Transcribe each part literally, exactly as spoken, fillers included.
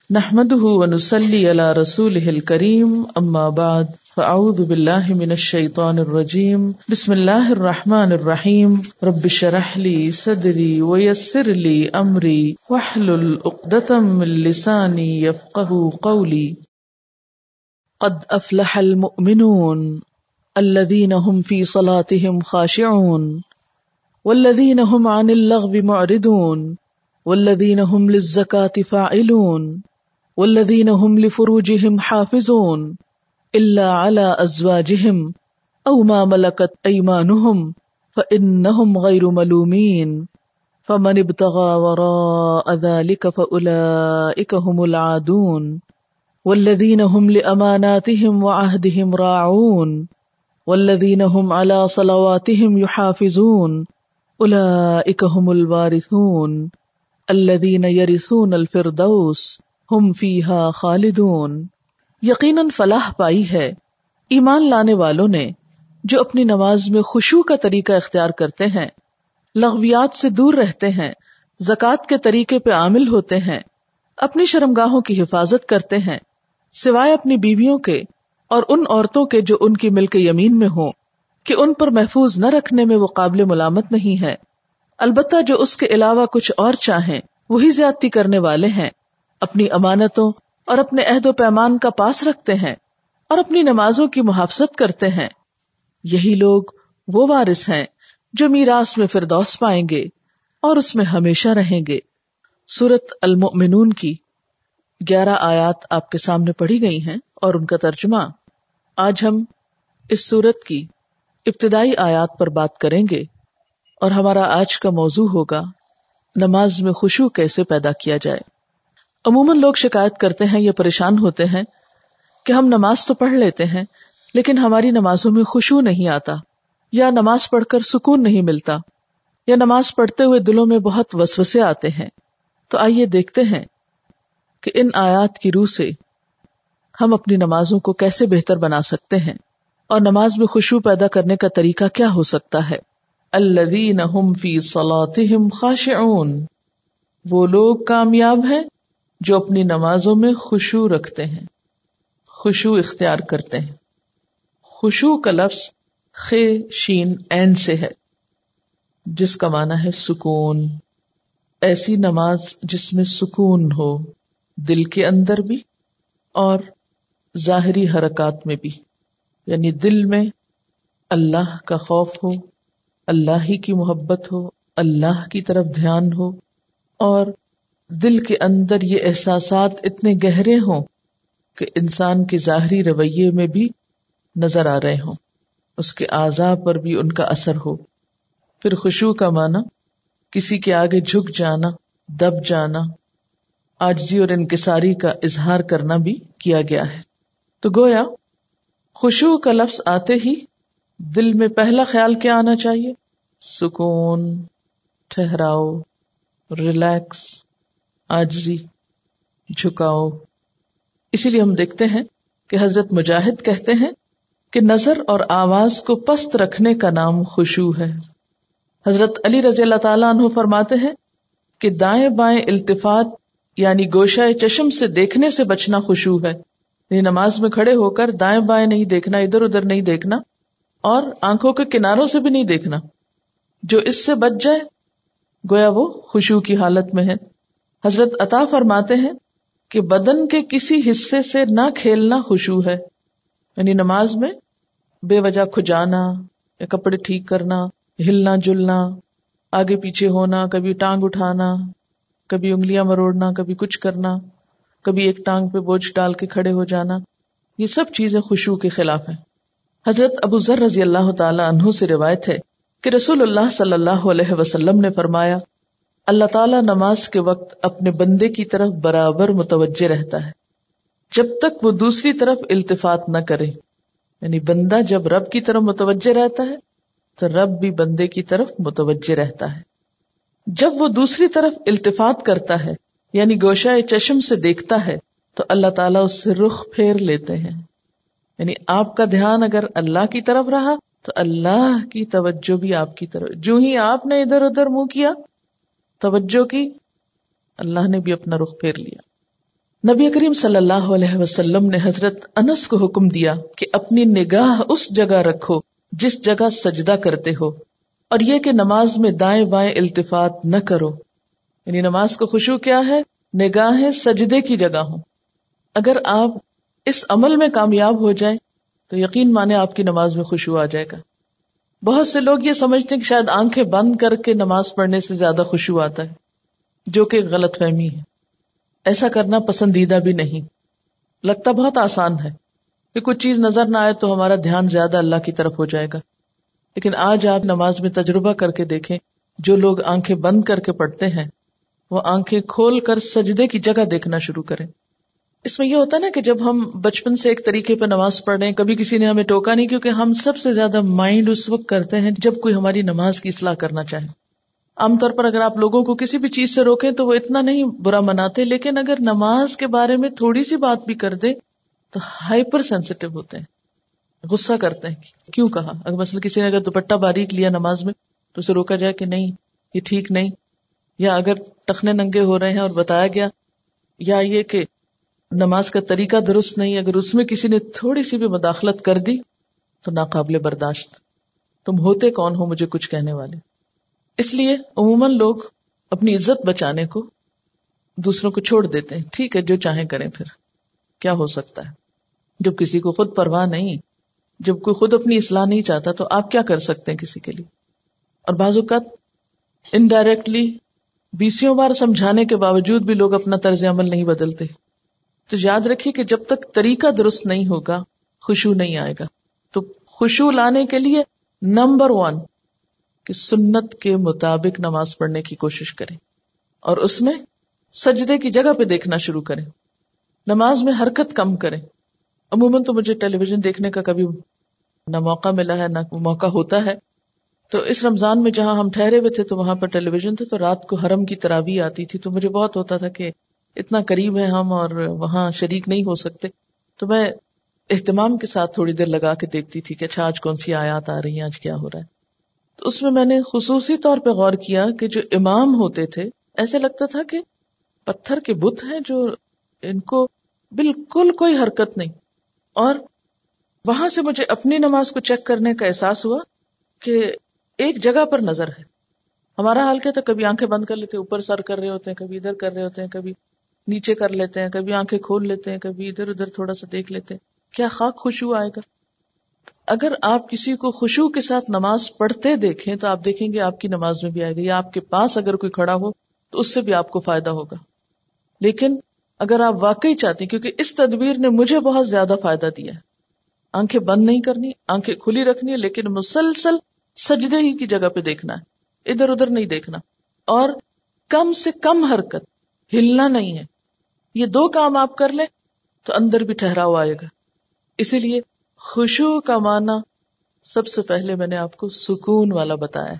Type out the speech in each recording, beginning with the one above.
نحمده ونصلي على رسوله الكريم اما بعد فاعوذ بالله من الشيطان الرجيم بسم الله الرحمن الرحيم رب اشرح لي صدري ويسر لي امري واحلل عقدة من لساني يفقهوا قولي. قد افلح المؤمنون الذين هم في صلاتهم خاشعون والذين هم عن اللغو معرضون والذين هم للزكاة فاعلون والذين هم لفروجهم حافظون إلا على أزواجهم أو ما ملكت أيمانهم فإنهم غير ملومين فمن ابتغى وراء ذلك فأولئك هم العادون والذين هم لأماناتهم وعهدهم راعون والذين هم على صلواتهم يحافظون أولئك هم الوارثون الذين يرثون الفردوس ہم فیہا خالدون. یقیناً فلاح پائی ہے ایمان لانے والوں نے جو اپنی نماز میں خشوع کا طریقہ اختیار کرتے ہیں، لغویات سے دور رہتے ہیں، زکوٰۃ کے طریقے پہ عامل ہوتے ہیں، اپنی شرمگاہوں کی حفاظت کرتے ہیں سوائے اپنی بیویوں کے اور ان عورتوں کے جو ان کی ملک یمین میں ہوں کہ ان پر محفوظ نہ رکھنے میں وہ قابل ملامت نہیں ہے، البتہ جو اس کے علاوہ کچھ اور چاہیں وہی زیادتی کرنے والے ہیں، اپنی امانتوں اور اپنے عہد و پیمان کا پاس رکھتے ہیں اور اپنی نمازوں کی محافظت کرتے ہیں، یہی لوگ وہ وارث ہیں جو میراث میں فردوس پائیں گے اور اس میں ہمیشہ رہیں گے. سورۃ المؤمنون کی گیارہ آیات آپ کے سامنے پڑھی گئی ہیں اور ان کا ترجمہ. آج ہم اس سورت کی ابتدائی آیات پر بات کریں گے اور ہمارا آج کا موضوع ہوگا نماز میں خشوع کیسے پیدا کیا جائے. عموماً لوگ شکایت کرتے ہیں یا پریشان ہوتے ہیں کہ ہم نماز تو پڑھ لیتے ہیں لیکن ہماری نمازوں میں خشوع نہیں آتا، یا نماز پڑھ کر سکون نہیں ملتا، یا نماز پڑھتے ہوئے دلوں میں بہت وسوسے آتے ہیں. تو آئیے دیکھتے ہیں کہ ان آیات کی روح سے ہم اپنی نمازوں کو کیسے بہتر بنا سکتے ہیں اور نماز میں خشوع پیدا کرنے کا طریقہ کیا ہو سکتا ہے. الذین هم فی صلاتهم خاشعون، وہ لوگ کامیاب ہیں جو اپنی نمازوں میں خشوع رکھتے ہیں، خشوع اختیار کرتے ہیں. خشوع کا لفظ خ شین عین سے ہے جس کا معنی ہے سکون. ایسی نماز جس میں سکون ہو، دل کے اندر بھی اور ظاہری حرکات میں بھی، یعنی دل میں اللہ کا خوف ہو، اللہ ہی کی محبت ہو، اللہ کی طرف دھیان ہو، اور دل کے اندر یہ احساسات اتنے گہرے ہوں کہ انسان کے ظاہری رویے میں بھی نظر آ رہے ہوں، اس کے اعضاء پر بھی ان کا اثر ہو. پھر خشوع کا معنی کسی کے آگے جھک جانا، دب جانا، عاجزی اور انکساری کا اظہار کرنا بھی کیا گیا ہے. تو گویا خشوع کا لفظ آتے ہی دل میں پہلا خیال کیا آنا چاہیے؟ سکون، ٹھہراؤ، ریلیکس، عاجزی، جھکاؤ. اسی لیے ہم دیکھتے ہیں کہ حضرت مجاہد کہتے ہیں کہ نظر اور آواز کو پست رکھنے کا نام خشوع ہے. حضرت علی رضی اللہ تعالیٰ عنہ فرماتے ہیں کہ دائیں بائیں التفات یعنی گوشہ چشم سے دیکھنے سے بچنا خشوع ہے. یعنی نماز میں کھڑے ہو کر دائیں بائیں نہیں دیکھنا، ادھر ادھر نہیں دیکھنا اور آنکھوں کے کناروں سے بھی نہیں دیکھنا. جو اس سے بچ جائے گویا وہ خشوع کی حالت میں ہے. حضرت عطا فرماتے ہیں کہ بدن کے کسی حصے سے نہ کھیلنا خشوع ہے. یعنی نماز میں بے وجہ کھجانا یا کپڑے ٹھیک کرنا، ہلنا جلنا، آگے پیچھے ہونا، کبھی ٹانگ اٹھانا، کبھی انگلیاں مروڑنا، کبھی کچھ کرنا، کبھی ایک ٹانگ پہ بوجھ ڈال کے کھڑے ہو جانا، یہ سب چیزیں خشوع کے خلاف ہیں. حضرت ابو ذر رضی اللہ تعالی عنہ سے روایت ہے کہ رسول اللہ صلی اللہ علیہ وسلم نے فرمایا، اللہ تعالیٰ نماز کے وقت اپنے بندے کی طرف برابر متوجہ رہتا ہے جب تک وہ دوسری طرف التفات نہ کرے. یعنی بندہ جب رب کی طرف متوجہ رہتا ہے تو رب بھی بندے کی طرف متوجہ رہتا ہے. جب وہ دوسری طرف التفات کرتا ہے یعنی گوشہ چشم سے دیکھتا ہے تو اللہ تعالیٰ اس سے رخ پھیر لیتے ہیں. یعنی آپ کا دھیان اگر اللہ کی طرف رہا تو اللہ کی توجہ بھی آپ کی طرف. جو ہی آپ نے ادھر ادھر منہ کیا، توجہ کی، اللہ نے بھی اپنا رخ پھیر لیا. نبی کریم صلی اللہ علیہ وسلم نے حضرت انس کو حکم دیا کہ اپنی نگاہ اس جگہ رکھو جس جگہ سجدہ کرتے ہو، اور یہ کہ نماز میں دائیں بائیں التفات نہ کرو. یعنی نماز کو خشوع کیا ہے؟ نگاہیں سجدے کی جگہ ہوں. اگر آپ اس عمل میں کامیاب ہو جائیں تو یقین مانے آپ کی نماز میں خشوع آ جائے گا. بہت سے لوگ یہ سمجھتے ہیں کہ شاید آنکھیں بند کر کے نماز پڑھنے سے زیادہ خشوع آتا ہے، جو کہ غلط فہمی ہے. ایسا کرنا پسندیدہ بھی نہیں. لگتا بہت آسان ہے کہ کچھ چیز نظر نہ آئے تو ہمارا دھیان زیادہ اللہ کی طرف ہو جائے گا، لیکن آج آپ نماز میں تجربہ کر کے دیکھیں، جو لوگ آنکھیں بند کر کے پڑھتے ہیں وہ آنکھیں کھول کر سجدے کی جگہ دیکھنا شروع کریں. اس میں یہ ہوتا ہے نا کہ جب ہم بچپن سے ایک طریقے پہ نماز پڑھ رہے ہیں، کبھی کسی نے ہمیں ٹوکا نہیں، کیونکہ ہم سب سے زیادہ مائنڈ اس وقت کرتے ہیں جب کوئی ہماری نماز کی اصلاح کرنا چاہے. عام طور پر اگر آپ لوگوں کو کسی بھی چیز سے روکیں تو وہ اتنا نہیں برا مناتے، لیکن اگر نماز کے بارے میں تھوڑی سی بات بھی کر دے تو ہائپر سینسٹیو ہوتے ہیں، غصہ کرتے ہیں. کیوں کہا؟ اگر مثلا کسی نے اگر دوپٹہ باریک لیا نماز میں تو اسے روکا جائے کہ نہیں یہ ٹھیک نہیں، یا اگر ٹخنے ننگے ہو رہے ہیں اور بتایا گیا، یا یہ کہ نماز کا طریقہ درست نہیں، اگر اس میں کسی نے تھوڑی سی بھی مداخلت کر دی تو ناقابل برداشت. تم ہوتے کون ہو مجھے کچھ کہنے والے؟ اس لیے عموماً لوگ اپنی عزت بچانے کو دوسروں کو چھوڑ دیتے ہیں. ٹھیک ہے جو چاہیں کریں، پھر کیا ہو سکتا ہے. جب کسی کو خود پرواہ نہیں، جب کوئی خود اپنی اصلاح نہیں چاہتا تو آپ کیا کر سکتے ہیں کسی کے لیے. اور بعض اوقات انڈائریکٹلی بیسیوں بار سمجھانے کے باوجود بھی لوگ اپنا طرز عمل نہیں بدلتے. تو یاد رکھیے کہ جب تک طریقہ درست نہیں ہوگا خشوع نہیں آئے گا. تو خشوع لانے کے لیے نمبر ون کہ سنت کے مطابق نماز پڑھنے کی کوشش کریں، اور اس میں سجدے کی جگہ پہ دیکھنا شروع کریں. نماز میں حرکت کم کریں. عموماً تو مجھے ٹیلی ویژن دیکھنے کا کبھی نہ موقع ملا ہے نہ موقع ہوتا ہے. تو اس رمضان میں جہاں ہم ٹھہرے ہوئے تھے تو وہاں پر ٹیلی ویژن تھے، تو رات کو حرم کی تراویح آتی تھی، تو مجھے بہت ہوتا تھا کہ اتنا قریب ہے ہم اور وہاں شریک نہیں ہو سکتے. تو میں اہتمام کے ساتھ تھوڑی دیر لگا کے دیکھتی تھی کہ اچھا آج کون سی آیات آ رہی ہیں، آج کیا ہو رہا ہے. تو اس میں میں نے خصوصی طور پہ غور کیا کہ جو امام ہوتے تھے ایسے لگتا تھا کہ پتھر کے بت ہیں جو ان کو بالکل کوئی حرکت نہیں. اور وہاں سے مجھے اپنی نماز کو چیک کرنے کا احساس ہوا کہ ایک جگہ پر نظر ہے. ہمارا حال کیا تھا، کبھی آنکھیں بند کر لیتے، اوپر سر کر رہے ہوتے ہیں، کبھی ادھر کر رہے ہوتے ہیں، کبھی نیچے کر لیتے ہیں، کبھی آنکھیں کھول لیتے ہیں، کبھی ادھر ادھر تھوڑا سا دیکھ لیتے ہیں. کیا خاک خشوع آئے گا؟ اگر آپ کسی کو خشوع کے ساتھ نماز پڑھتے دیکھیں تو آپ دیکھیں گے آپ کی نماز میں بھی آئے گا، یا آپ کے پاس اگر کوئی کھڑا ہو تو اس سے بھی آپ کو فائدہ ہوگا. لیکن اگر آپ واقعی چاہتے ہیں، کیونکہ اس تدبیر نے مجھے بہت زیادہ فائدہ دیا ہے، آنکھیں بند نہیں کرنی، آنکھیں کھلی رکھنی ہے، لیکن مسلسل سجدے ہی کی جگہ پہ دیکھنا ہے، ادھر ادھر نہیں دیکھنا، اور کم سے کم حرکت، ہلنا نہیں ہے. یہ دو کام آپ کر لیں تو اندر بھی ٹھہراؤ آئے گا. اسی لیے خشوع کا معنی سب سے پہلے میں نے آپ کو سکون والا بتایا.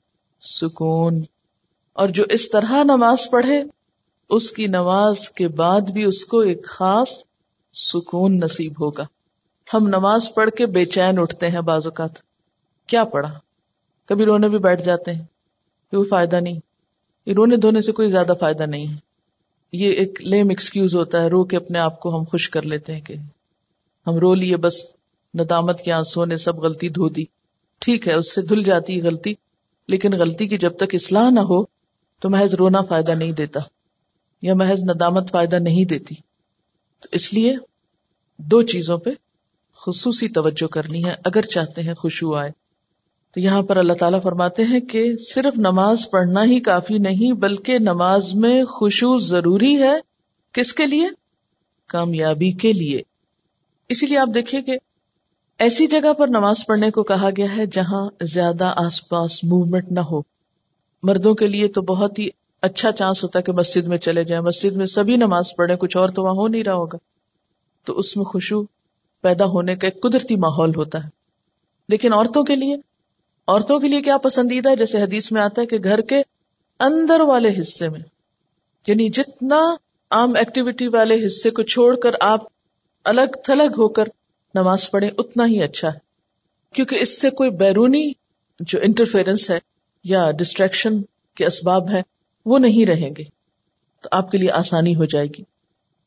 سکون. اور جو اس طرح نماز پڑھے اس کی نماز کے بعد بھی اس کو ایک خاص سکون نصیب ہوگا. ہم نماز پڑھ کے بے چین اٹھتے ہیں بعض اوقات، کیا پڑھا، کبھی رونے بھی بیٹھ جاتے ہیں، کوئی فائدہ نہیں. یہ رونے دھونے سے کوئی زیادہ فائدہ نہیں ہے. یہ ایک لیم ایکسکیوز ہوتا ہے، رو کے اپنے آپ کو ہم خوش کر لیتے ہیں کہ ہم رو لیے، بس ندامت کے آنسوں نے سب غلطی دھو دی. ٹھیک ہے، اس سے دھل جاتی غلطی، لیکن غلطی کی جب تک اصلاح نہ ہو تو محض رونا فائدہ نہیں دیتا، یا محض ندامت فائدہ نہیں دیتی. تو اس لیے دو چیزوں پہ خصوصی توجہ کرنی ہے اگر چاہتے ہیں خشوع آئے. تو یہاں پر اللہ تعالیٰ فرماتے ہیں کہ صرف نماز پڑھنا ہی کافی نہیں، بلکہ نماز میں خشوع ضروری ہے. کس کے لیے؟ کامیابی کے لیے. اسی لیے آپ دیکھیے کہ ایسی جگہ پر نماز پڑھنے کو کہا گیا ہے جہاں زیادہ آس پاس موومنٹ نہ ہو. مردوں کے لیے تو بہت ہی اچھا چانس ہوتا ہے کہ مسجد میں چلے جائیں، مسجد میں سبھی نماز پڑھیں، کچھ اور تو وہاں ہو نہیں رہا ہوگا، تو اس میں خشوع پیدا ہونے کا ایک قدرتی ماحول ہوتا ہے. لیکن عورتوں کے لیے عورتوں کے لیے کیا پسندیدہ ہے؟ جیسے حدیث میں آتا ہے کہ گھر کے اندر والے حصے میں، یعنی جتنا عام ایکٹیویٹی والے حصے کو چھوڑ کر آپ الگ تھلگ ہو کر نماز پڑھیں اتنا ہی اچھا ہے، کیونکہ اس سے کوئی بیرونی جو انٹرفیرنس ہے یا ڈسٹریکشن کے اسباب ہیں وہ نہیں رہیں گے، تو آپ کے لیے آسانی ہو جائے گی.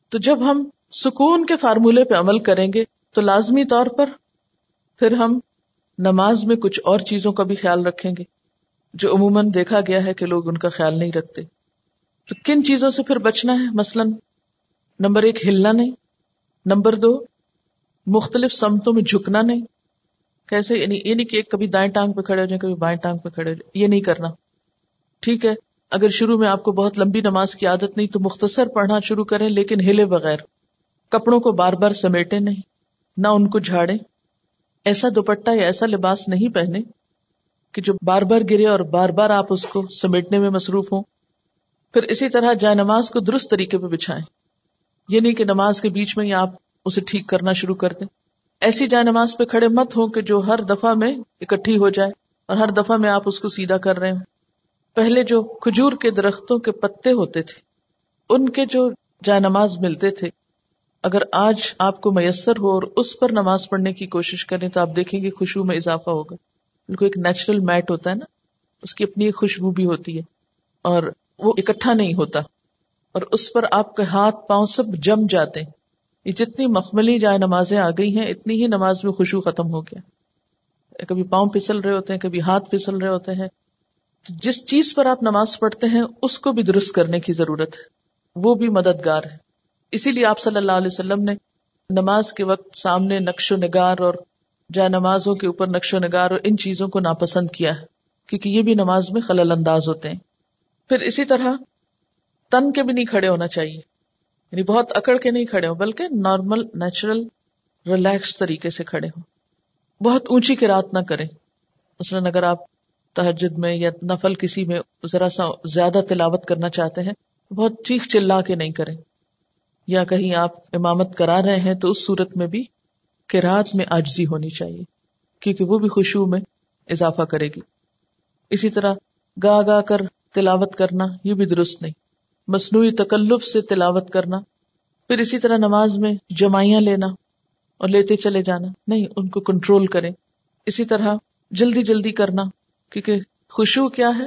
تو جب ہم سکون کے فارمولے پہ عمل کریں گے تو لازمی طور پر پھر ہم نماز میں کچھ اور چیزوں کا بھی خیال رکھیں گے جو عموماً دیکھا گیا ہے کہ لوگ ان کا خیال نہیں رکھتے. تو کن چیزوں سے پھر بچنا ہے؟ مثلاً نمبر ایک ہلنا نہیں، نمبر دو مختلف سمتوں میں جھکنا نہیں. کیسے؟ یعنی یہ نہیں کہ ایک کبھی دائیں ٹانگ پہ کھڑے ہو جائیں کبھی بائیں ٹانگ پہ کھڑے ہو جائیں، یہ نہیں کرنا. ٹھیک ہے، اگر شروع میں آپ کو بہت لمبی نماز کی عادت نہیں تو مختصر پڑھنا شروع کریں لیکن ہلے بغیر. کپڑوں کو بار بار سمیٹے نہیں، نہ ان کو جھاڑیں. ایسا دوپٹہ یا ایسا لباس نہیں پہنے کہ جو بار بار گرے اور بار بار آپ اس کو سمیٹنے میں مصروف ہوں. پھر اسی طرح جائے نماز کو درست طریقے پہ بچھائیں. یہ نہیں کہ نماز کے بیچ میں ہی آپ اسے ٹھیک کرنا شروع کر دیں. ایسی جائے نماز پہ کھڑے مت ہو کہ جو ہر دفعہ میں اکٹھی ہو جائے اور ہر دفعہ میں آپ اس کو سیدھا کر رہے ہوں. پہلے جو کھجور کے درختوں کے پتے ہوتے تھے ان کے جو جائے نماز ملتے تھے، اگر آج آپ کو میسر ہو اور اس پر نماز پڑھنے کی کوشش کریں تو آپ دیکھیں گے خشوع میں اضافہ ہوگا. بالکل ایک نیچرل میٹ ہوتا ہے نا، اس کی اپنی ایک خوشبو بھی ہوتی ہے اور وہ اکٹھا نہیں ہوتا اور اس پر آپ کے ہاتھ پاؤں سب جم جاتے ہیں. یہ جتنی مخملی جائے نمازیں آ گئی ہیں اتنی ہی نماز میں خشوع ختم ہو گیا. کبھی پاؤں پھسل رہے ہوتے ہیں، کبھی ہاتھ پھسل رہے ہوتے ہیں. جس چیز پر آپ نماز پڑھتے ہیں اس کو بھی درست کرنے کی ضرورت ہے، وہ بھی مددگار ہے. اسی لیے آپ صلی اللہ علیہ وسلم نے نماز کے وقت سامنے نقش و نگار اور جائے نمازوں کے اوپر نقش و نگار اور ان چیزوں کو ناپسند کیا ہے کیونکہ یہ بھی نماز میں خلل انداز ہوتے ہیں. پھر اسی طرح تن کے بھی نہیں کھڑے ہونا چاہیے، یعنی بہت اکڑ کے نہیں کھڑے ہوں بلکہ نارمل نیچرل ریلیکس طریقے سے کھڑے ہوں. بہت اونچی قرات نہ کریں. مثلاً اگر آپ تہجد میں یا نفل کسی میں ذرا سا زیادہ تلاوت کرنا چاہتے ہیں بہت چیخ چلا کے نہیں کریں. یا کہیں آپ امامت کرا رہے ہیں تو اس صورت میں بھی قرات میں عاجزی ہونی چاہیے کیونکہ وہ بھی خشوع میں اضافہ کرے گی. اسی طرح گا گا کر تلاوت کرنا یہ بھی درست نہیں. مصنوعی تکلف سے تلاوت کرنا، پھر اسی طرح نماز میں جمائیاں لینا اور لیتے چلے جانا نہیں، ان کو کنٹرول کریں. اسی طرح جلدی جلدی کرنا کیونکہ خشوع کیا ہے؟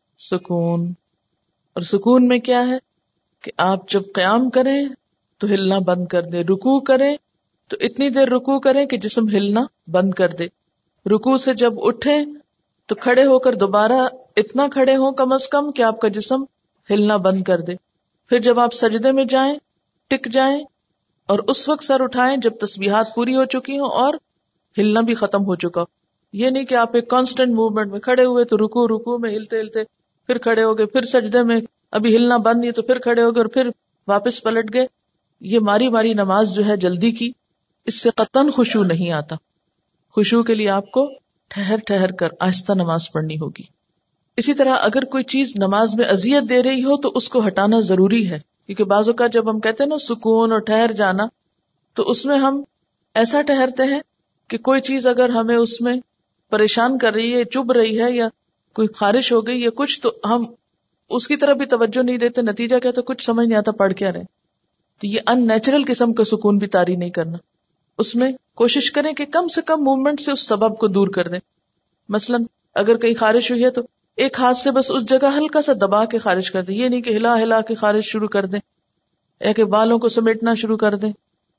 سکون. اور سکون میں کیا ہے کہ آپ جب قیام کریں تو ہلنا بند کر دیں، رکوع کریں تو اتنی دیر رکوع کریں کہ جسم ہلنا بند کر دے. رکوع سے جب اٹھیں تو کھڑے ہو کر دوبارہ اتنا کھڑے ہوں کم از کم کہ آپ کا جسم ہلنا بند کر دے. پھر جب آپ سجدے میں جائیں ٹک جائیں اور اس وقت سر اٹھائیں جب تسبیحات پوری ہو چکی ہوں اور ہلنا بھی ختم ہو چکا. یہ نہیں کہ آپ ایک کانسٹنٹ موومنٹ میں کھڑے ہوئے تو رکوع رکوع میں ہلتے ہلتے پھر کھڑے ہو گئے، پھر سجدے میں ابھی ہلنا بند نہیں تو پھر کھڑے ہو گئے اور پھر واپس پلٹ گئے. یہ ماری ماری نماز جو ہے جلدی کی، اس سے قطعاً خشوع نہیں آتا. خشوع کے لیے آپ کو ٹھہر ٹھہر کر آہستہ نماز پڑھنی ہوگی. اسی طرح اگر کوئی چیز نماز میں اذیت دے رہی ہو تو اس کو ہٹانا ضروری ہے کیونکہ بعض اوقات جب ہم کہتے ہیں نا سکون اور ٹھہر جانا تو اس میں ہم ایسا ٹھہرتے ہیں کہ کوئی چیز اگر ہمیں اس میں پریشان کر رہی ہے، چبھ رہی ہے یا کوئی خارش ہو گئی یا کچھ تو ہم اس کی طرف بھی توجہ نہیں دیتے. نتیجہ کیا تو کچھ سمجھ نہیں آتا پڑھ کیا رہے. تو یہ ان نیچرل قسم کا سکون بھی طاری نہیں کرنا. اس میں کوشش کریں کہ کم سے کم موومنٹ سے اس سبب کو دور کر دیں. مثلا اگر کہیں خارش ہوئی ہے تو ایک ہاتھ سے بس اس جگہ ہلکا سا دبا کے خارج کر دیں. یہ نہیں کہ ہلا ہلا کے خارج شروع کر دیں یا کہ بالوں کو سمیٹنا شروع کر دیں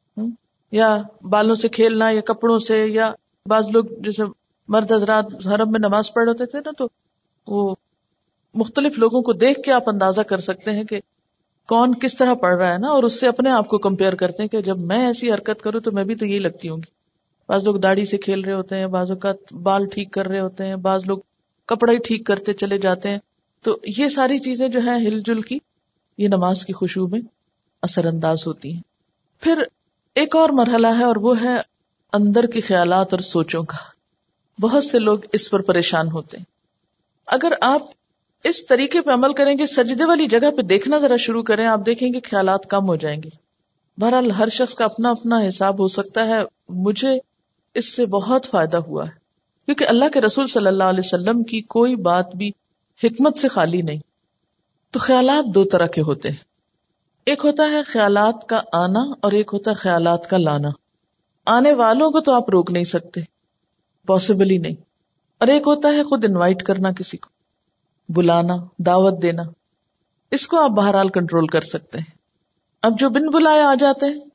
یا بالوں سے کھیلنا یا کپڑوں سے. یا بعض لوگ جیسے مرد حضرات حرم میں نماز پڑھ رہے تھے نا تو وہ مختلف لوگوں کو دیکھ کے آپ اندازہ کر سکتے ہیں کہ کون کس طرح پڑھ رہا ہے نا، اور اس سے اپنے آپ کو کمپیئر کرتے ہیں کہ جب میں ایسی حرکت کروں تو میں بھی تو یہی لگتی ہوں گی. بعض لوگ داڑھی سے کھیل رہے ہوتے ہیں، بعض اوقات بال ٹھیک کر رہے ہوتے ہیں، بعض لوگ کپڑا ہی ٹھیک کرتے چلے جاتے ہیں. تو یہ ساری چیزیں جو ہیں ہل جل کی یہ نماز کی خشوع میں اثر انداز ہوتی ہیں. پھر ایک اور مرحلہ ہے اور وہ ہے اندر کے خیالات اور سوچوں کا. بہت سے لوگ اس پر پریشان ہوتے ہیں. اگر آپ اس طریقے پہ عمل کریں گے، سجدے والی جگہ پہ دیکھنا ذرا شروع کریں، آپ دیکھیں گے خیالات کم ہو جائیں گے. بہرحال ہر شخص کا اپنا اپنا حساب ہو سکتا ہے. مجھے اس سے بہت فائدہ ہوا ہے کیونکہ اللہ کے رسول صلی اللہ علیہ وسلم کی کوئی بات بھی حکمت سے خالی نہیں. تو خیالات دو طرح کے ہوتے ہیں. ایک ہوتا ہے خیالات کا آنا اور ایک ہوتا ہے خیالات کا لانا. آنے والوں کو تو آپ روک نہیں سکتے، پاسبل ہی نہیں. اور ایک ہوتا ہے خود انوائٹ کرنا، کسی کو بلانا، دعوت دینا. اس کو آپ بہرحال کنٹرول کر سکتے ہیں. اب جو بن بلائے آ جاتے ہیں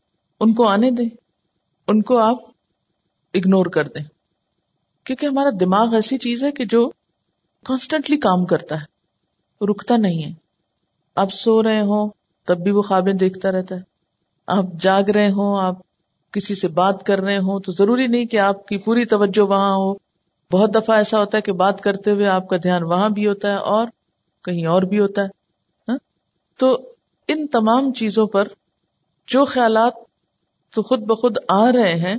ان کو آنے دیں، ان کو آپ اگنور کر دیں، کیونکہ ہمارا دماغ ایسی چیز ہے کہ جو کانسٹنٹلی کام کرتا ہے، رکتا نہیں ہے. آپ سو رہے ہوں تب بھی وہ خوابیں دیکھتا رہتا ہے، آپ جاگ رہے ہوں، آپ کسی سے بات کر رہے ہوں تو ضروری نہیں کہ آپ کی پوری توجہ وہاں ہو. بہت دفعہ ایسا ہوتا ہے کہ بات کرتے ہوئے آپ کا دھیان وہاں بھی ہوتا ہے اور کہیں اور بھی ہوتا ہے. ہاں؟ تو ان تمام چیزوں پر جو خیالات تو خود بخود آ رہے ہیں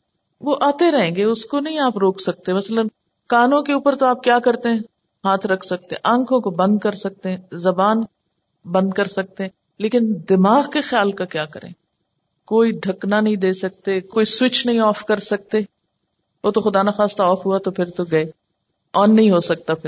وہ آتے رہیں گے، اس کو نہیں آپ روک سکتے. مثلا کانوں کے اوپر تو آپ کیا کرتے ہیں؟ ہاتھ رکھ سکتے ہیں، آنکھوں کو بند کر سکتے ہیں، زبان بند کر سکتے ہیں، لیکن دماغ کے خیال کا کیا کریں؟ کوئی ڈھکنا نہیں دے سکتے، کوئی سوئچ نہیں آف کر سکتے. وہ تو خدا نخواستہ آف ہوا تو پھر تو گئے، آن نہیں ہو سکتا پھر.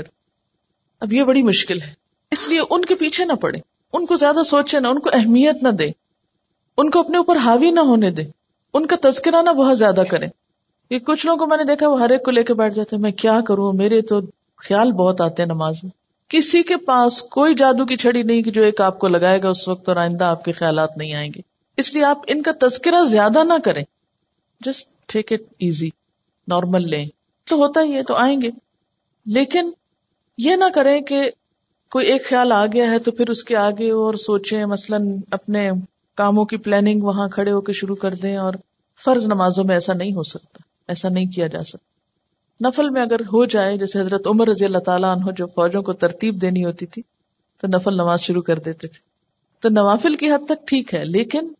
اب یہ بڑی مشکل ہے، اس لیے ان کے پیچھے نہ پڑے، ان کو زیادہ سوچے نہ، ان کو اہمیت نہ دے، ان کو اپنے اوپر حاوی نہ ہونے دے، ان کا تذکرہ نہ بہت زیادہ کریں. یہ کچھ لوگوں کو میں نے دیکھا وہ ہر ایک کو لے کے بیٹھ جاتے ہیں، میں کیا کروں، میرے تو خیال بہت آتے ہیں نماز میں. کسی کے پاس کوئی جادو کی چھڑی نہیں کہ جو ایک آپ کو لگائے گا اس وقت اور آئندہ آپ کے خیالات نہیں آئیں گے. اس لیے آپ ان کا تذکرہ زیادہ نہ کریں، just take it easy, normal لیں. تو ہوتا ہی ہے تو آئیں گے، لیکن یہ نہ کریں کہ کوئی ایک خیال آ گیا ہے تو پھر اس کے آگے اور سوچیں، مثلاً اپنے کاموں کی پلاننگ وہاں کھڑے ہو کے شروع کر دیں. اور فرض نمازوں میں ایسا نہیں ہو سکتا، ایسا نہیں کیا جا سکتا. نفل میں اگر ہو جائے، جیسے حضرت عمر رضی اللہ تعالیٰ عنہ جو فوجوں کو ترتیب دینی ہوتی تھی تو نفل نماز شروع کر دیتے تھے. تو نوافل کی حد تک ٹھیک ہے لیکن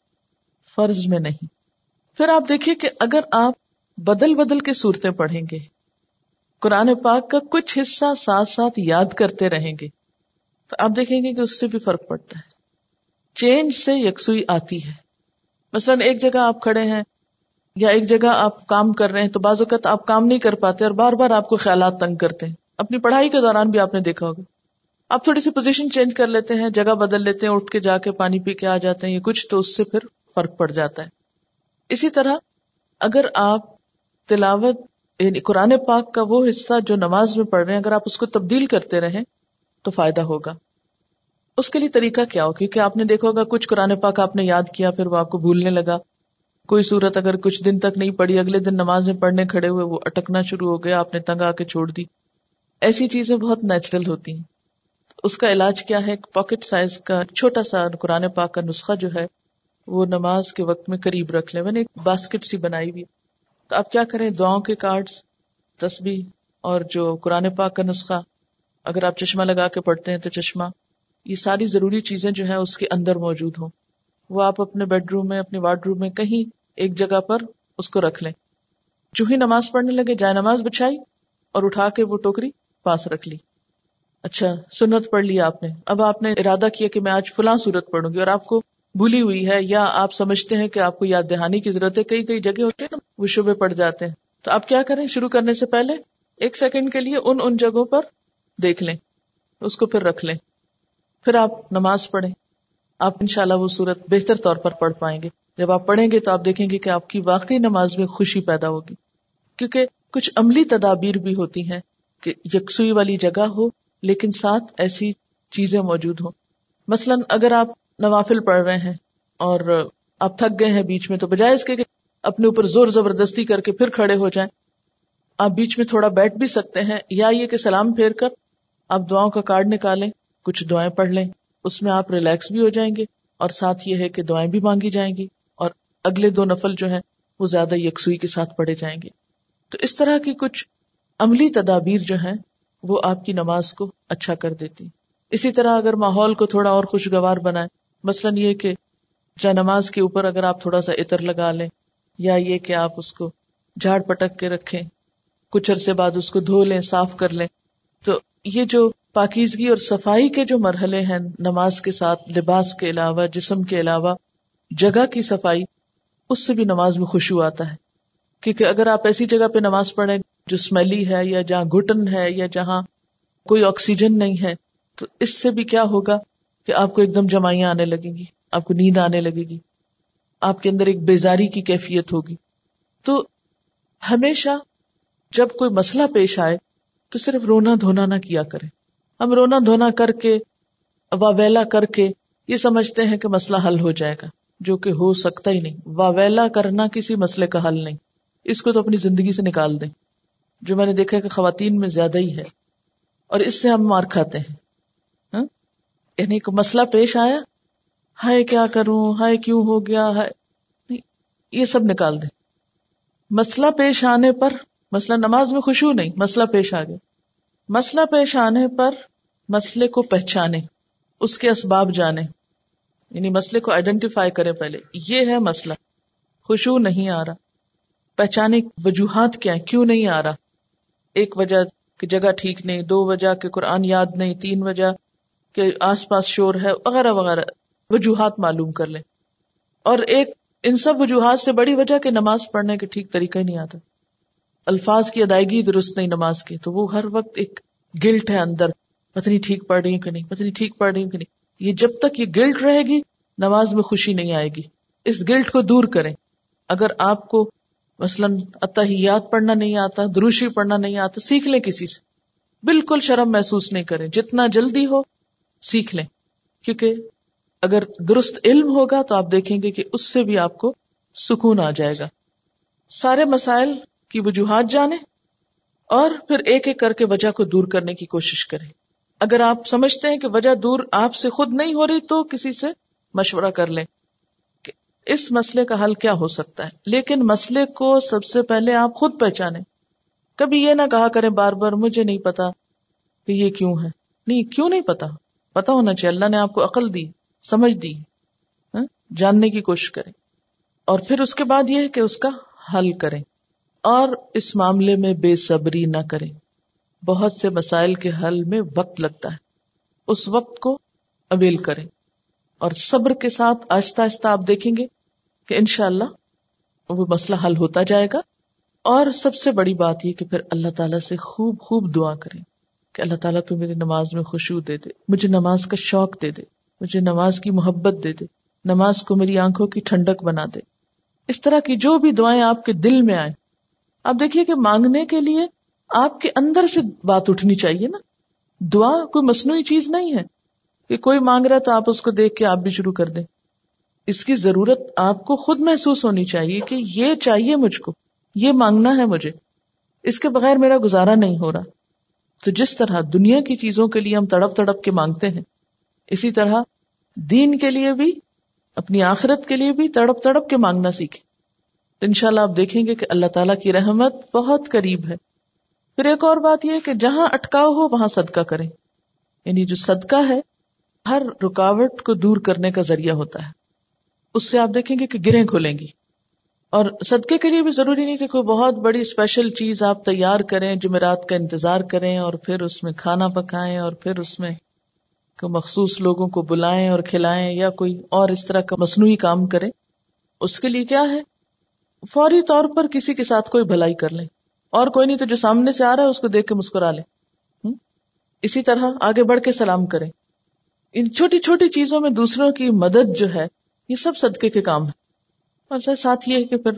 فرض میں نہیں. پھر آپ دیکھیے کہ اگر آپ بدل بدل کے صورتیں پڑھیں گے، قرآن پاک کا کچھ حصہ ساتھ ساتھ یاد کرتے رہیں گے، تو آپ دیکھیں گے کہ اس سے بھی فرق پڑتا ہے، چینج سے یکسوئی آتی ہے. مثلاً ایک جگہ آپ کھڑے ہیں یا ایک جگہ آپ کام کر رہے ہیں تو بعض اوقات آپ کام نہیں کر پاتے اور بار بار آپ کو خیالات تنگ کرتے ہیں. اپنی پڑھائی کے دوران بھی آپ نے دیکھا ہوگا، آپ تھوڑی سی پوزیشن چینج کر لیتے ہیں، جگہ بدل لیتے ہیں، اٹھ کے جا کے پانی پی کے آ جاتے ہیں، یہ کچھ تو اس سے پھر فرق پڑ جاتا ہے. اسی طرح اگر آپ تلاوت یعنی قرآن پاک کا وہ حصہ جو نماز میں پڑھ رہے ہیں، اگر آپ اس کو تبدیل کرتے رہیں تو فائدہ ہوگا. اس کے لیے طریقہ کیا ہو؟ کیونکہ آپ نے دیکھا ہوگا کچھ قرآن پاک آپ نے یاد کیا پھر وہ آپ کو بھولنے لگا. کوئی صورت اگر کچھ دن تک نہیں پڑھی، اگلے دن نماز میں پڑھنے کھڑے ہوئے وہ اٹکنا شروع ہو گیا، آپ نے تنگ آ کے چھوڑ دی. ایسی چیزیں بہت نیچرل ہوتی ہیں. اس کا علاج کیا ہے؟ پاکٹ سائز کا چھوٹا سا قرآن پاک کا نسخہ جو ہے وہ نماز کے وقت میں قریب رکھ لیں. میں نے ایک باسکٹ سی بنائی ہوئی، تو آپ کیا کریں، دعاؤں کے کارڈز، تسبیح اور جو قرآن پاک کا نسخہ، اگر آپ چشمہ لگا کے پڑھتے ہیں تو چشمہ، یہ ساری ضروری چیزیں جو ہیں اس کے اندر موجود ہوں. وہ آپ اپنے بیڈ روم میں، اپنے وارڈ روم میں کہیں ایک جگہ پر اس کو رکھ لیں. جو ہی نماز پڑھنے لگے جائے نماز بچھائی اور اٹھا کے وہ ٹوکری پاس رکھ لی. اچھا سنت پڑھ لی آپ نے، اب آپ نے ارادہ کیا کہ میں آج فلاں سورت پڑھوں گی اور آپ کو بھولی ہوئی ہے یا آپ سمجھتے ہیں کہ آپ کو یاد دہانی کی ضرورت ہے. کئی کئی جگہ ہوتے ہیں نا وہ شبے پڑ جاتے ہیں، تو آپ کیا کریں، شروع کرنے سے پہلے ایک سیکنڈ کے لیے ان ان جگہوں پر دیکھ لیں، اس کو پھر رکھ لیں، پھر آپ نماز پڑھیں. آپ انشاءاللہ وہ سورت بہتر طور پر پڑھ پائیں گے. جب آپ پڑھیں گے تو آپ دیکھیں گے کہ آپ کی واقعی نماز میں خوشی پیدا ہوگی، کیونکہ کچھ عملی تدابیر بھی ہوتی ہیں کہ یکسوئی والی جگہ ہو لیکن ساتھ ایسی چیزیں موجود ہوں. مثلا اگر آپ نوافل پڑھ رہے ہیں اور آپ تھک گئے ہیں بیچ میں، تو بجائے اس کے کہ اپنے اوپر زور زبردستی کر کے پھر کھڑے ہو جائیں، آپ بیچ میں تھوڑا بیٹھ بھی سکتے ہیں، یا یہ کہ سلام پھیر کر آپ دعاؤں کا کارڈ نکالیں، کچھ دعائیں پڑھ لیں، اس میں آپ ریلیکس بھی ہو جائیں گے اور ساتھ یہ ہے کہ دعائیں بھی مانگی جائیں گی اور اگلے دو نفل جو ہیں وہ زیادہ یکسوئی کے ساتھ پڑھے جائیں گے. تو اس طرح کی کچھ عملی تدابیر جو ہیں وہ آپ کی نماز کو اچھا کر دیتی. اسی طرح اگر ماحول کو تھوڑا اور خوشگوار بنائیں، مثلا یہ کہ جا نماز کے اوپر اگر آپ تھوڑا سا عطر لگا لیں، یا یہ کہ آپ اس کو جھاڑ پٹک کے رکھیں، کچھ عرصے بعد اس کو دھو لیں، صاف کر لیں. تو یہ جو پاکیزگی اور صفائی کے جو مرحلے ہیں نماز کے ساتھ، لباس کے علاوہ، جسم کے علاوہ جگہ کی صفائی، اس سے بھی نماز میں خشوع آتا ہے. کیونکہ اگر آپ ایسی جگہ پہ نماز پڑھیں جو اسمیلی ہے یا جہاں گھٹن ہے یا جہاں کوئی آکسیجن نہیں ہے، تو اس سے بھی کیا ہوگا کہ آپ کو ایک دم جمائیاں آنے لگیں گی، آپ کو نیند آنے لگے گی، آپ کے اندر ایک بیزاری کی کیفیت ہوگی. تو ہمیشہ جب کوئی مسئلہ پیش آئے تو صرف رونا دھونا نہ کیا کریں. ہم رونا دھونا کر کے واویلا کر کے یہ سمجھتے ہیں کہ مسئلہ حل ہو جائے گا، جو کہ ہو سکتا ہی نہیں. واویلا کرنا کسی مسئلے کا حل نہیں. اس کو تو اپنی زندگی سے نکال دیں، جو میں نے دیکھا ہے کہ خواتین میں زیادہ ہی ہے، اور اس سے ہم مار کھاتے ہیں. ہاں؟ یعنی کہ مسئلہ پیش آیا، ہائے کیا کروں، ہائے کیوں ہو گیا، ہائے نہیں، یہ سب نکال دیں. مسئلہ پیش آنے پر، مسئلہ نماز میں خشوع نہیں، مسئلہ پیش آ گیا، مسئلہ پیش آنے پر مسئلے کو پہچانے، اس کے اسباب جانے، یعنی مسئلے کو آئیڈینٹیفائی کریں. پہلے یہ ہے مسئلہ، خشوع نہیں آ رہا، پہچانے وجوہات کیا ہیں، کیوں نہیں آ رہا. ایک وجہ کہ جگہ ٹھیک نہیں، دو وجہ کہ قرآن یاد نہیں، تین وجہ کہ آس پاس شور ہے، وغیرہ وغیرہ وجوہات معلوم کر لیں. اور ایک ان سب وجوہات سے بڑی وجہ کہ نماز پڑھنے کے ٹھیک طریقہ ہی نہیں آتا، الفاظ کی ادائیگی درست نہیں نماز کی، تو وہ ہر وقت ایک گلٹ ہے اندر، پتہ نہیں ٹھیک پڑھ رہی ہوں کہ نہیں، پتہ نہیں ٹھیک پڑھ رہی ہوں کہ نہیں. یہ جب تک یہ گلٹ رہے گی نماز میں خوشی نہیں آئے گی. اس گلٹ کو دور کریں. اگر آپ کو مثلاً اتحیات پڑھنا نہیں آتا، دروشی پڑھنا نہیں آتا، سیکھ لیں کسی سے، بالکل شرم محسوس نہیں کریں، جتنا جلدی ہو سیکھ لیں. کیونکہ اگر درست علم ہوگا تو آپ دیکھیں گے کہ اس سے بھی آپ کو سکون آ جائے گا. سارے مسائل کی وجوہات جانیں اور پھر ایک ایک کر کے وجہ کو دور کرنے کی کوشش کریں. اگر آپ سمجھتے ہیں کہ وجہ دور آپ سے خود نہیں ہو رہی تو کسی سے مشورہ کر لیں کہ اس مسئلے کا حل کیا ہو سکتا ہے. لیکن مسئلے کو سب سے پہلے آپ خود پہچانیں. کبھی یہ نہ کہا کریں بار بار مجھے نہیں پتا کہ یہ کیوں ہے. نہیں، کیوں نہیں پتا، پتا ہونا چاہیے. اللہ نے آپ کو عقل دی، سمجھ دی، ہاں؟ جاننے کی کوشش کریں. اور پھر اس کے بعد یہ ہے کہ اس کا حل کریں. اور اس معاملے میں بے صبری نہ کریں. بہت سے مسائل کے حل میں وقت لگتا ہے، اس وقت کو اویل کریں اور صبر کے ساتھ آہستہ آہستہ آپ دیکھیں گے کہ انشاءاللہ وہ مسئلہ حل ہوتا جائے گا. اور سب سے بڑی بات یہ کہ پھر اللہ تعالیٰ سے خوب خوب دعا کریں کہ اللہ تعالیٰ تو میری نماز میں خشوع دے دے، مجھے نماز کا شوق دے دے، مجھے نماز کی محبت دے دے، نماز کو میری آنکھوں کی ٹھنڈک بنا دے. اس طرح کی جو بھی دعائیں آپ کے دل میں آئیں، آپ دیکھیے کہ مانگنے کے لیے آپ کے اندر سے بات اٹھنی چاہیے نا. دعا کوئی مصنوعی چیز نہیں ہے کہ کوئی مانگ رہا ہے تو آپ اس کو دیکھ کے آپ بھی شروع کر دیں. اس کی ضرورت آپ کو خود محسوس ہونی چاہیے کہ یہ چاہیے مجھ کو، یہ مانگنا ہے مجھے، اس کے بغیر میرا گزارا نہیں ہو رہا. تو جس طرح دنیا کی چیزوں کے لیے ہم تڑپ تڑپ کے مانگتے ہیں، اسی طرح دین کے لیے بھی، اپنی آخرت کے لیے بھی تڑپ تڑپ کے مانگنا سیکھیں. انشاءاللہ آپ دیکھیں گے کہ اللہ تعالیٰ کی رحمت بہت قریب ہے. پھر ایک اور بات یہ کہ جہاں اٹکاؤ ہو وہاں صدقہ کریں. یعنی جو صدقہ ہے ہر رکاوٹ کو دور کرنے کا ذریعہ ہوتا ہے. اس سے آپ دیکھیں گے کہ گرہیں کھلیں گی. اور صدقے کے لیے بھی ضروری نہیں کہ کوئی بہت بڑی اسپیشل چیز آپ تیار کریں، جمعرات کا انتظار کریں اور پھر اس میں کھانا پکائیں اور پھر اس میں کوئی مخصوص لوگوں کو بلائیں اور کھلائیں یا کوئی اور اس طرح کا مصنوعی کام کریں. اس کے لیے کیا ہے، فوری طور پر کسی کے ساتھ کوئی بھلائی کر لیں، اور کوئی نہیں تو جو سامنے سے آ رہا ہے اس کو دیکھ کے مسکرا لیں. اسی طرح آگے بڑھ کے سلام کریں. ان چھوٹی چھوٹی چیزوں میں دوسروں کی مدد جو ہے یہ سب صدقے کے کام ہے. اور ساتھ یہ ہے کہ پھر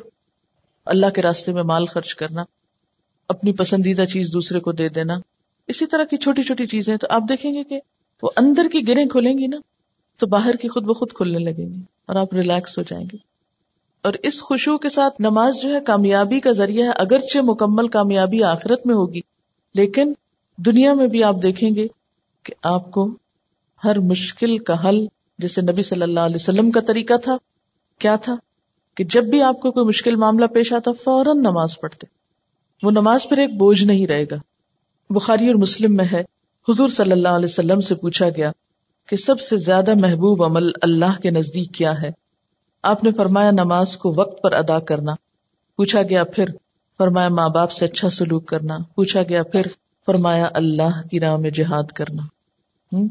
اللہ کے راستے میں مال خرچ کرنا، اپنی پسندیدہ چیز دوسرے کو دے دینا، اسی طرح کی چھوٹی چھوٹی چیزیں. تو آپ دیکھیں گے کہ وہ اندر کی گرہیں کھلیں گی نا تو باہر کی خود بخود کھلنے لگیں گی اور آپ ریلیکس ہو جائیں گے. اور اس خشوع کے ساتھ نماز جو ہے کامیابی کا ذریعہ ہے. اگرچہ مکمل کامیابی آخرت میں ہوگی، لیکن دنیا میں بھی آپ دیکھیں گے کہ آپ کو ہر مشکل کا حل، جیسے نبی صلی اللہ علیہ وسلم کا طریقہ تھا، کیا تھا کہ جب بھی آپ کو کوئی مشکل معاملہ پیش آتا فوراً نماز پڑھتے. وہ نماز پھر ایک بوجھ نہیں رہے گا. بخاری اور مسلم میں ہے، حضور صلی اللہ علیہ وسلم سے پوچھا گیا کہ سب سے زیادہ محبوب عمل اللہ کے نزدیک کیا ہے؟ آپ نے فرمایا نماز کو وقت پر ادا کرنا. پوچھا گیا پھر؟ فرمایا ماں باپ سے اچھا سلوک کرنا. پوچھا گیا پھر؟ فرمایا اللہ کی راہ میں جہاد کرنا. ہم؟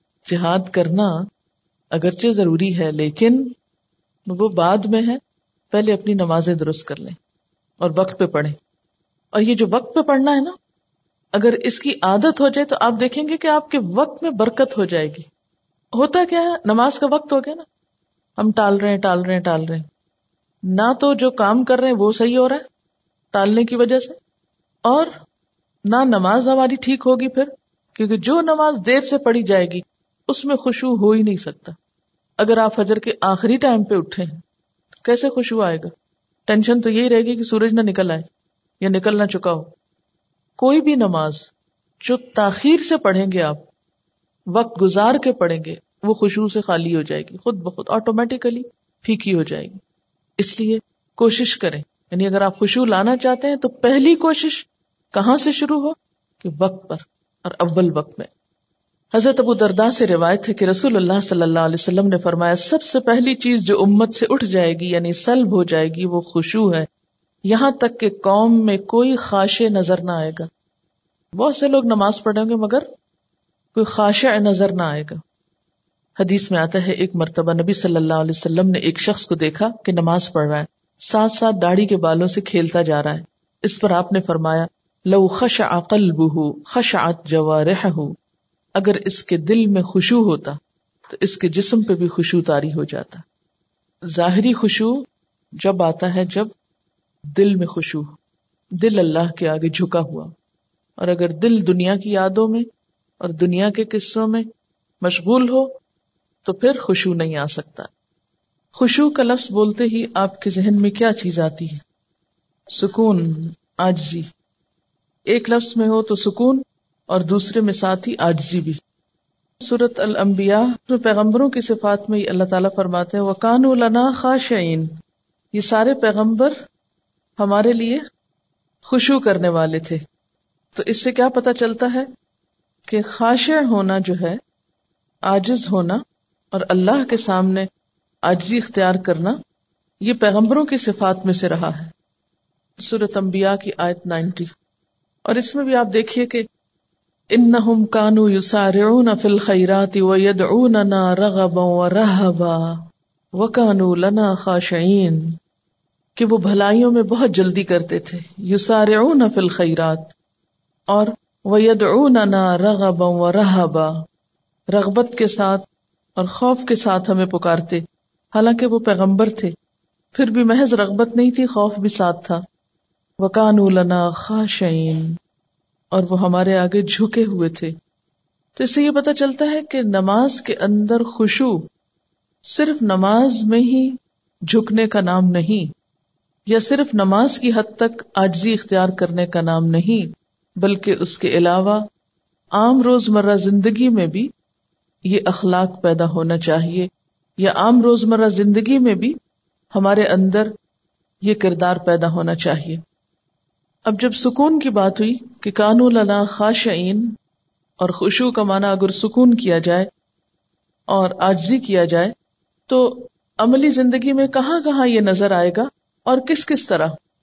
جہاد کرنا اگرچہ ضروری ہے لیکن وہ بعد میں ہے، پہلے اپنی نمازیں درست کر لیں اور وقت پہ پڑھیں. اور یہ جو وقت پہ پڑھنا ہے نا، اگر اس کی عادت ہو جائے تو آپ دیکھیں گے کہ آپ کے وقت میں برکت ہو جائے گی. ہوتا کیا ہے، نماز کا وقت ہو گیا نا، ہم ٹال رہے ہیں ٹال رہے ہیں ٹال رہے ہیں نہ تو جو کام کر رہے ہیں وہ صحیح ہو رہا ہے ٹالنے کی وجہ سے، اور نہ نماز ہماری ٹھیک ہوگی پھر، کیونکہ جو نماز دیر سے پڑھی جائے گی اس میں خشوع ہو ہی نہیں سکتا. اگر آپ فجر کے آخری ٹائم پہ اٹھے کیسے خشوع آئے گا؟ ٹینشن تو یہی رہے گی کہ سورج نہ نکل آئے یا نکل نہ چکا ہو. کوئی بھی نماز جو تاخیر سے پڑھیں گے آپ، وقت گزار کے پڑھیں گے، وہ خشوع سے خالی ہو جائے گی، خود بخود آٹومیٹیکلی پھیکی ہو جائے گی. اس لیے کوشش کریں، یعنی اگر آپ خشوع لانا چاہتے ہیں تو پہلی کوشش کہاں سے شروع ہو؟ کہ وقت پر اور اول وقت میں. حضرت ابو درداء سے روایت ہے کہ رسول اللہ صلی اللہ علیہ وسلم نے فرمایا، سب سے پہلی چیز جو امت سے اٹھ جائے گی یعنی سلب ہو جائے گی وہ خشوع ہے، یہاں تک کہ قوم میں کوئی خاشع نظر نہ آئے گا. بہت سے لوگ نماز پڑھیں گے مگر کوئی خاشع نظر نہ آئے گا. حدیث میں آتا ہے ایک مرتبہ نبی صلی اللہ علیہ وسلم نے ایک شخص کو دیکھا کہ نماز پڑھ رہا ہے، ساتھ ساتھ داڑھی کے بالوں سے کھیلتا جا رہا ہے. اس پر آپ نے فرمایا، لو خشع قلبہ خشعت جوارحہ، اگر اس کے دل میں خشوع ہوتا تو اس کے جسم پہ بھی خشوع طاری ہو جاتا. ظاہری خشوع جب آتا ہے جب دل میں خشوع، دل اللہ کے آگے جھکا ہوا، اور اگر دل دنیا کی یادوں میں اور دنیا کے قصوں میں مشغول ہو تو پھر خشوع نہیں آ سکتا. خشوع کا لفظ بولتے ہی آپ کے ذہن میں کیا چیز آتی ہے؟ سکون، عاجزی. ایک لفظ میں ہو تو سکون اور دوسرے میں ساتھ ہی عاجزی بھی. سورۃ الانبیاء میں پیغمبروں کی صفات میں اللہ تعالیٰ فرماتے ہیں وَكَانُوا لَنَا خَاشِعِينَ، یہ سارے پیغمبر ہمارے لیے خشوع کرنے والے تھے. تو اس سے کیا پتہ چلتا ہے کہ خاشع ہونا جو ہے، عاجز ہونا اور اللہ کے سامنے عاجزی اختیار کرنا، یہ پیغمبروں کی صفات میں سے رہا ہے. سورۃ انبیاء کی آیت نائنٹی. اور اس میں بھی آپ دیکھیے کہ انہم کانوا یسارعون فی الخیرات ویدعوننا رغبا ورہبا وکانوا لنا خاشعین، کہ وہ بھلائیوں میں بہت جلدی کرتے تھے. یسارعون فی الخیرات اور ویدعوننا رغبا ورہبا، رغبت کے ساتھ اور خوف کے ساتھ ہمیں پکارتے. حالانکہ وہ پیغمبر تھے، پھر بھی محض رغبت نہیں تھی، خوف بھی ساتھ تھا. وَكَانُوا لَنَا خَاشِعِينَ، اور وہ ہمارے آگے جھکے ہوئے تھے. تو اس سے یہ پتہ چلتا ہے کہ نماز کے اندر خشوع صرف نماز میں ہی جھکنے کا نام نہیں، یا صرف نماز کی حد تک عاجزی اختیار کرنے کا نام نہیں، بلکہ اس کے علاوہ عام روزمرہ زندگی میں بھی یہ اخلاق پیدا ہونا چاہیے، یا عام روزمرہ زندگی میں بھی ہمارے اندر یہ کردار پیدا ہونا چاہیے. اب جب سکون کی بات ہوئی کہ کانوا لنا خاشعین، اور خشوع کا معنی اگر سکون کیا جائے اور عاجزی کیا جائے تو عملی زندگی میں کہاں کہاں یہ نظر آئے گا اور کس کس طرح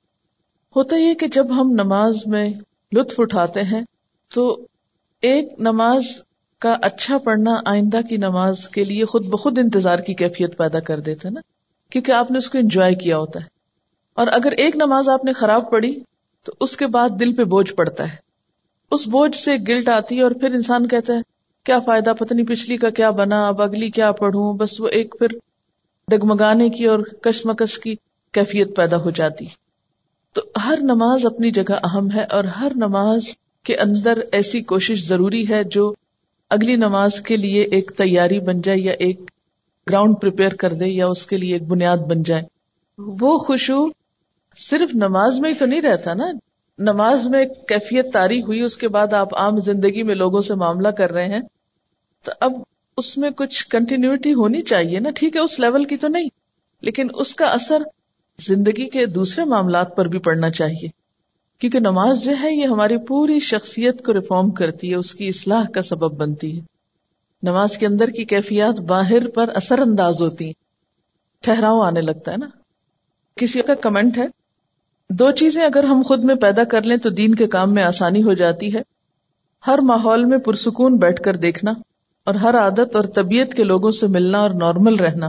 ہوتا. یہ کہ جب ہم نماز میں لطف اٹھاتے ہیں تو ایک نماز کا اچھا پڑھنا آئندہ کی نماز کے لیے خود بخود انتظار کی کیفیت پیدا کر دیتا ہے نا، کیونکہ آپ نے اس کو انجوائے کیا ہوتا ہے. اور اگر ایک نماز آپ نے خراب پڑھی تو اس کے بعد دل پہ بوجھ پڑتا ہے، اس بوجھ سے گلٹ آتی ہے، اور پھر انسان کہتا ہے کیا فائدہ، پتہ نہیں پچھلی کا کیا بنا، اب اگلی کیا پڑھوں. بس وہ ایک پھر ڈگمگانے کی اور کشمکش کی کیفیت پیدا ہو جاتی. تو ہر نماز اپنی جگہ اہم ہے، اور ہر نماز کے اندر ایسی کوشش ضروری ہے جو اگلی نماز کے لیے ایک تیاری بن جائے، یا ایک گراؤنڈ پریپیئر کر دے، یا اس کے لیے ایک بنیاد بن جائے. وہ خشوع صرف نماز میں ہی تو نہیں رہتا نا. نماز میں کیفیت طاری ہوئی، اس کے بعد آپ عام زندگی میں لوگوں سے معاملہ کر رہے ہیں، تو اب اس میں کچھ کنٹینیوٹی ہونی چاہیے نا. ٹھیک ہے اس لیول کی تو نہیں، لیکن اس کا اثر زندگی کے دوسرے معاملات پر بھی پڑنا چاہیے، کیونکہ نماز جو ہے یہ ہماری پوری شخصیت کو ریفارم کرتی ہے، اس کی اصلاح کا سبب بنتی ہے. نماز کے اندر کی کیفیات باہر پر اثر انداز ہوتی ہیں، ٹھہراؤ آنے لگتا ہے نا. کسی کا کمنٹ ہے، دو چیزیں اگر ہم خود میں پیدا کر لیں تو دین کے کام میں آسانی ہو جاتی ہے. ہر ماحول میں پرسکون بیٹھ کر دیکھنا، اور ہر عادت اور طبیعت کے لوگوں سے ملنا اور نارمل رہنا.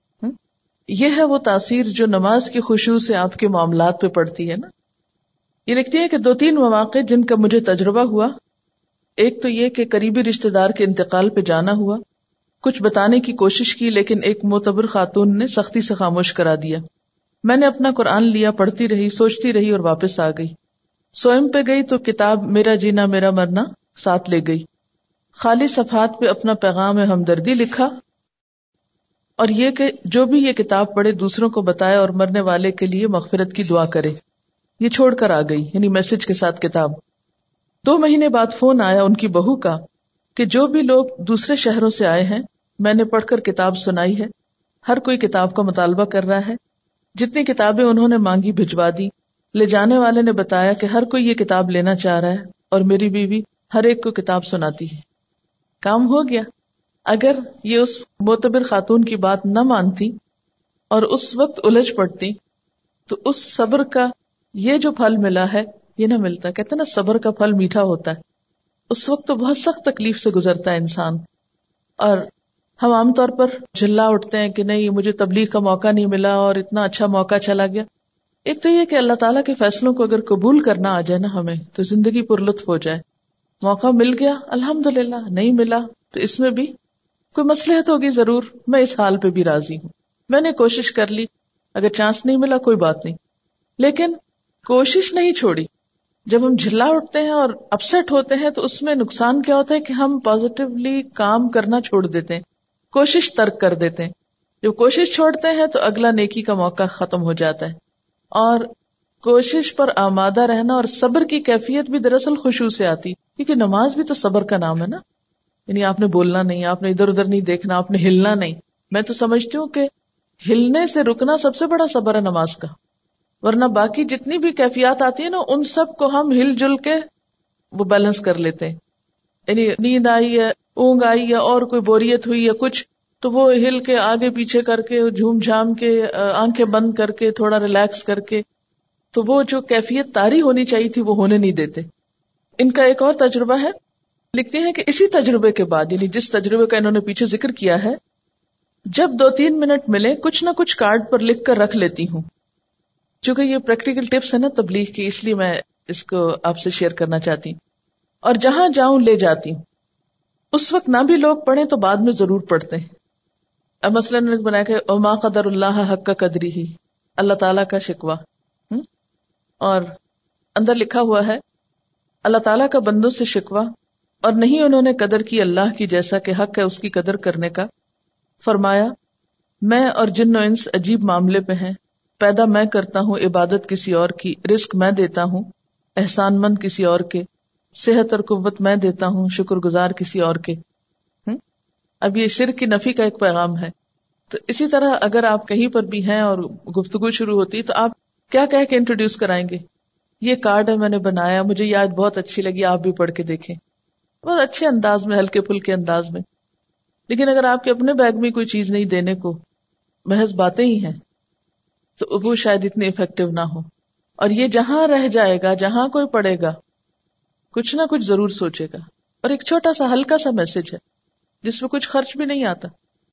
یہ ہے وہ تاثیر جو نماز کی خشوع سے آپ کے معاملات پہ پڑتی ہے نا. یہ لکھتی ہے کہ دو تین مواقع جن کا مجھے تجربہ ہوا، ایک تو یہ کہ قریبی رشتہ دار کے انتقال پہ جانا ہوا. کچھ بتانے کی کوشش کی لیکن ایک معتبر خاتون نے سختی سے خاموش کرا دیا. میں نے اپنا قرآن لیا، پڑھتی رہی، سوچتی رہی اور واپس آ گئی. سوئم پہ گئی تو کتاب میرا جینا میرا مرنا ساتھ لے گئی. خالی صفحات پہ اپنا پیغام ہمدردی لکھا اور یہ کہ جو بھی یہ کتاب پڑھے دوسروں کو بتائے اور مرنے والے کے لیے مغفرت کی دعا کرے. یہ چھوڑ کر آ گئی، یعنی میسج کے ساتھ کتاب. دو مہینے بعد فون آیا ان کی بہو کا کہ جو بھی لوگ دوسرے شہروں سے آئے ہیں میں نے پڑھ کر کتاب سنائی ہے، ہر کوئی کتاب کا مطالبہ کر رہا ہے، جتنی کتابیں انہوں نے مانگی بھجوا دی. لے جانے والے نے بتایا کہ ہر کوئی یہ کتاب لینا چاہ رہا ہے اور میری بیوی ہر ایک کو کتاب سناتی ہے. کام ہو گیا. اگر یہ اس معتبر خاتون کی بات نہ مانتی اور اس وقت الجھ پڑتی تو اس صبر کا یہ جو پھل ملا ہے یہ نہ ملتا. کہتے ہیں نا صبر کا پھل میٹھا ہوتا ہے. اس وقت تو بہت سخت تکلیف سے گزرتا ہے انسان، اور ہم عام طور پر جھلا اٹھتے ہیں کہ نہیں مجھے تبلیغ کا موقع نہیں ملا اور اتنا اچھا موقع چلا گیا. ایک تو یہ کہ اللہ تعالیٰ کے فیصلوں کو اگر قبول کرنا آ جائے نا ہمیں تو زندگی پر لطف ہو جائے. موقع مل گیا الحمدللہ، نہیں ملا تو اس میں بھی کوئی مصلحت ہوگی ضرور. میں اس حال پہ بھی راضی ہوں، میں نے کوشش کر لی، اگر چانس نہیں ملا کوئی بات نہیں، لیکن کوشش نہیں چھوڑی. جب ہم جھلا اٹھتے ہیں اور اپسیٹ ہوتے ہیں تو اس میں نقصان کیا ہوتا ہے کہ ہم پازیٹیولی کام کرنا چھوڑ دیتے ہیں، کوشش ترک کر دیتے ہیں. جب کوشش چھوڑتے ہیں تو اگلا نیکی کا موقع ختم ہو جاتا ہے. اور کوشش پر آمادہ رہنا اور صبر کی کیفیت بھی دراصل خشوع سے آتی، کیونکہ نماز بھی تو صبر کا نام ہے نا. یعنی آپ نے بولنا نہیں، آپ نے ادھر ادھر نہیں دیکھنا، آپ نے ہلنا نہیں. میں تو سمجھتی ہوں کہ ہلنے سے رکنا سب سے بڑا صبر ہے نماز کا. ورنہ باقی جتنی بھی کیفیات آتی ہیں نا ان سب کو ہم ہل جل کے وہ بیلنس کر لیتے ہیں. یعنی نیند آئی ہے، اونگ آئی ہے اور کوئی بوریت ہوئی ہے کچھ، تو وہ ہل کے آگے پیچھے کر کے جھوم جھام کے آنکھیں بند کر کے تھوڑا ریلیکس کر کے، تو وہ جو کیفیت طاری ہونی چاہیے تھی وہ ہونے نہیں دیتے. ان کا ایک اور تجربہ ہے، لکھتے ہیں کہ اسی تجربے کے بعد، یعنی جس تجربے کا انہوں نے پیچھے ذکر کیا ہے، جب دو تین منٹ ملے کچھ نہ کچھ کارڈ پر لکھ کر رکھ لیتی ہوں. چونکہ یہ پریکٹیکل ٹپس ہے نا تبلیغ کی، اس لیے میں اس کو آپ سے شیئر کرنا چاہتی ہوں. اور جہاں جاؤں لے جاتی ہوں. اس وقت نہ بھی لوگ پڑھیں تو بعد میں ضرور پڑھتے ہیں. اب مثلا نے بنایا کہ وما قدر اللہ حق قدری ہی، اللہ تعالیٰ کا شکوہ. اور اندر لکھا ہوا ہے اللہ تعالیٰ کا بندوں سے شکوہ، اور نہیں انہوں نے قدر کی اللہ کی جیسا کہ حق ہے اس کی قدر کرنے کا. فرمایا میں اور جن و انس عجیب معاملے پہ ہیں. پیدا میں کرتا ہوں، عبادت کسی اور کی، رزق میں دیتا ہوں، احسان مند کسی اور کے، صحت اور قوت میں دیتا ہوں، شکر گزار کسی اور کے. اب یہ شرک کی نفی کا ایک پیغام ہے. تو اسی طرح اگر آپ کہیں پر بھی ہیں اور گفتگو شروع ہوتی تو آپ کیا کہہ کے انٹروڈیوس کرائیں گے؟ یہ کارڈ ہے میں نے بنایا، مجھے یہ آج بہت اچھی لگی، آپ بھی پڑھ کے دیکھیں. بہت اچھے انداز میں، ہلکے پھلکے انداز میں. لیکن اگر آپ کے اپنے بیگ میں کوئی چیز نہیں دینے کو، محض باتیں ہی ہیں، تو وہ شاید اتنی افیکٹو نہ ہو. اور یہ جہاں رہ جائے گا، جہاں کوئی پڑھے گا کچھ نہ کچھ ضرور سوچے گا. اور ایک چھوٹا سا ہلکا سا میسج ہے جس میں کچھ خرچ بھی نہیں آتا.